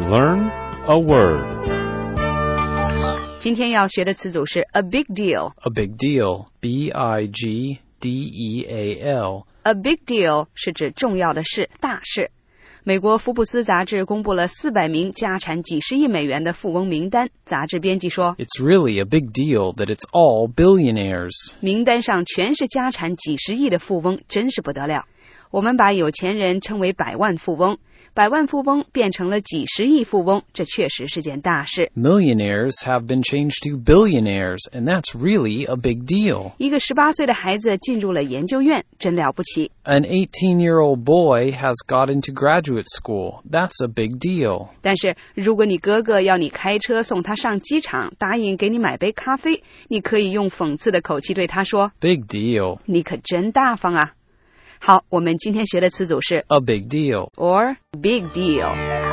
learn a word. 今天要学的词组是 a big deal. A big deal. B-I-G-D-E-A-L. A big deal 是指重要的事，大事。美国福布斯杂志公布了400名家产几十亿美元的富翁名单，杂志编辑说 It's really a big deal that it's all billionaires. 名单上全是家产几十亿的富翁，真是不得了。我们把有钱人称为百万富翁，百万富翁变成了几十亿富翁，这确实是件大事。 Millionaires have been changed to billionaires, and that's really a big deal. 一个18岁的孩子进入了研究院，真了不起。 An 18-year-old boy has got into graduate school. That's a big deal. 但是如果你哥哥要你开车送他上机场，答应给你买杯咖啡，你可以用讽刺的口气对他说 Big deal. 你可真大方啊。好，我们今天学的词组是 A big deal. or big deal。